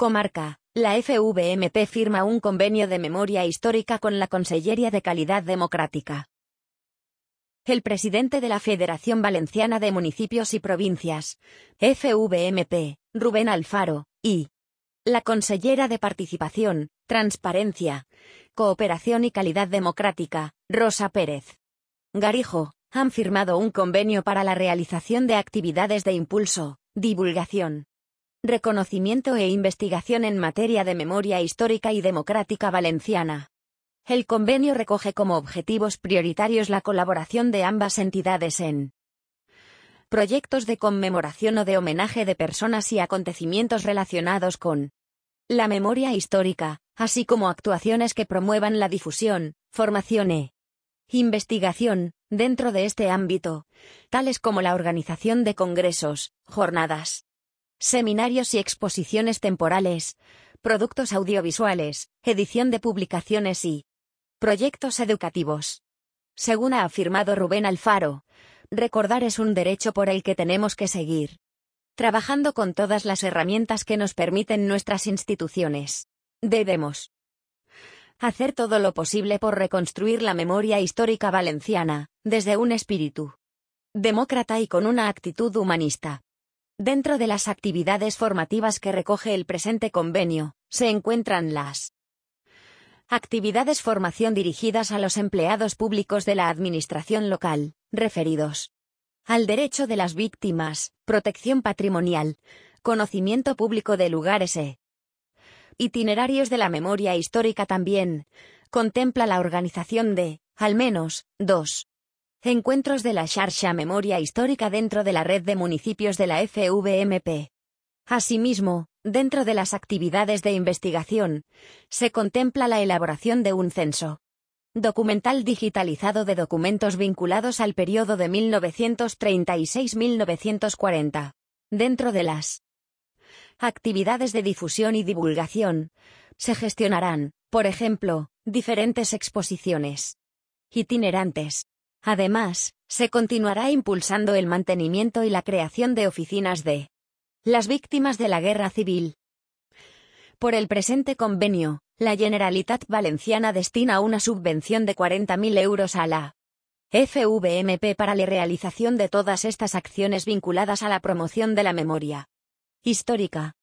Comarca, la FVMP firma un convenio de memoria histórica con la Conselleria de Calidad Democrática. El presidente de la Federación Valenciana de Municipios y Provincias, FVMP, Rubén Alfaro, y la consellera de Participación, Transparencia, Cooperación y Calidad Democrática, Rosa Pérez Garijo, han firmado un convenio para la realización de actividades de impulso, divulgación, reconocimiento e investigación en materia de memoria histórica y democrática valenciana. El convenio recoge como objetivos prioritarios la colaboración de ambas entidades en proyectos de conmemoración o de homenaje de personas y acontecimientos relacionados con la memoria histórica, así como actuaciones que promuevan la difusión, formación e investigación dentro de este ámbito, tales como la organización de congresos, jornadas, seminarios y exposiciones temporales, productos audiovisuales, edición de publicaciones y proyectos educativos. Según ha afirmado Rubén Alfaro, recordar es un derecho por el que tenemos que seguir trabajando con todas las herramientas que nos permiten nuestras instituciones. Debemos hacer todo lo posible por reconstruir la memoria histórica valenciana, desde un espíritu demócrata y con una actitud humanista. Dentro de las actividades formativas que recoge el presente convenio, se encuentran las actividades formación dirigidas a los empleados públicos de la administración local, referidos al derecho de las víctimas, protección patrimonial, conocimiento público de lugares e itinerarios de la memoria histórica. También contempla la organización de, al menos, 2 encuentros de la Xarxa Memoria Histórica dentro de la red de municipios de la FVMP. Asimismo, dentro de las actividades de investigación, se contempla la elaboración de un censo documental digitalizado de documentos vinculados al periodo de 1936-1940. Dentro de las actividades de difusión y divulgación, se gestionarán, por ejemplo, diferentes exposiciones itinerantes. Además, se continuará impulsando el mantenimiento y la creación de oficinas de las víctimas de la Guerra Civil. Por el presente convenio, la Generalitat Valenciana destina una subvención de 40.000 euros a la FVMP para la realización de todas estas acciones vinculadas a la promoción de la memoria histórica,